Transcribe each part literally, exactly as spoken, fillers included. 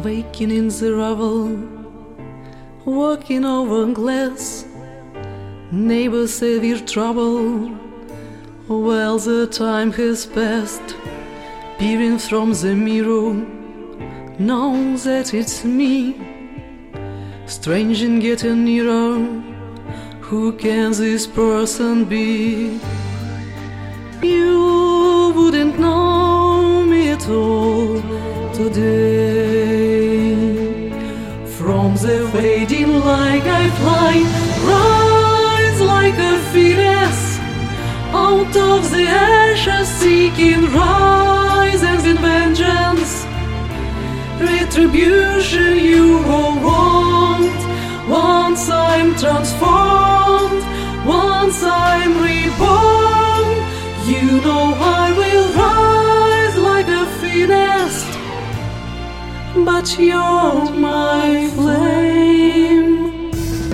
waking in the rubble, walking over glass. Neighbors say we're trouble. Well, the time has passed. Peering from the mirror, know that it's me. Strange and getting nearer. Who can this person be? You wouldn't know me at all today. From the fading light I fly, rise like a phoenix out of the ashes, seeking rise and in vengeance. Retribution you won't want. Once I'm transformed, once I'm reborn, you know I will rise like a phoenix. But you're my flame.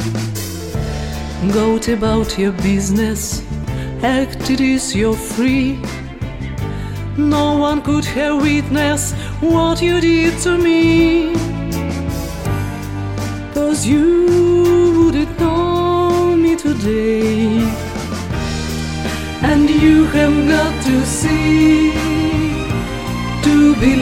Go about your business, act it is you're free. No one could have witnessed what you did to me, 'cause you wouldn't know me today. And you have got to see to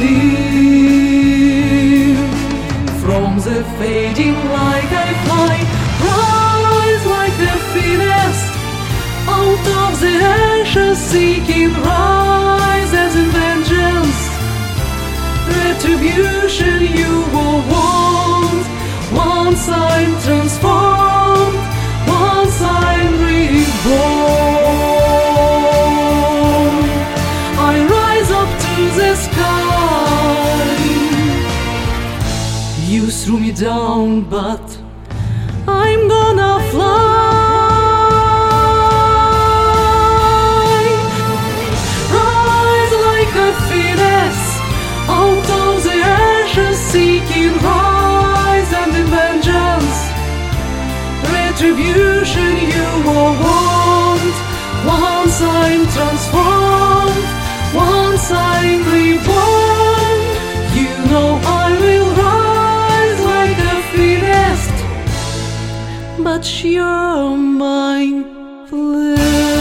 believe. From the fading light I fly, rise like a phoenix out of the ashes, seeking rise as in vengeance. Retribution you will want. Once I'm transformed, once I'm reborn, I rise up to the sky. You threw me down, but I'm gonna fly. Rise like a phoenix out of the ashes, seeking rise and in vengeance. Retribution you will want. Once I'm transformed, once I'm reborn, you know I will rise like a phoenix. But you're my flame.